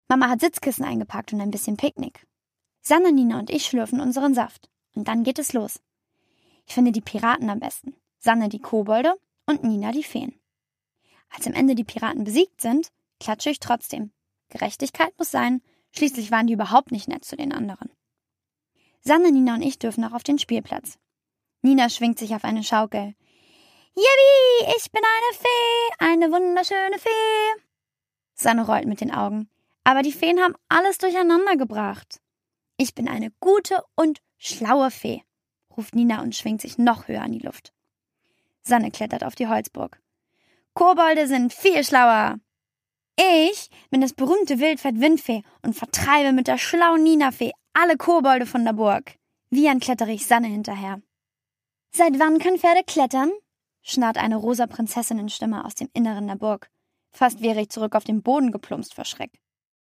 Mama hat Sitzkissen eingepackt und ein bisschen Picknick. Sanne, Nina und ich schlürfen unseren Saft. Und dann geht es los. Ich finde die Piraten am besten. Sanne die Kobolde und Nina die Feen. Als am Ende die Piraten besiegt sind, klatsche ich trotzdem. Gerechtigkeit muss sein, schließlich waren die überhaupt nicht nett zu den anderen. Sanne, Nina und ich dürfen auch auf den Spielplatz. Nina schwingt sich auf eine Schaukel. Yippie, ich bin eine Fee, eine wunderschöne Fee. Sanne rollt mit den Augen. Aber die Feen haben alles durcheinander gebracht. Ich bin eine gute und schlaue Fee, ruft Nina und schwingt sich noch höher in die Luft. Sanne klettert auf die Holzburg. Kobolde sind viel schlauer. Ich bin das berühmte Wildpferd-Windfee und vertreibe mit der schlauen Nina-Fee alle Kobolde von der Burg. Wiehern klettere ich Sanne hinterher. Seit wann können Pferde klettern? Schnarrt eine rosa Prinzessinnenstimme aus dem Inneren der Burg. Fast wäre ich zurück auf den Boden geplumpst vor Schreck.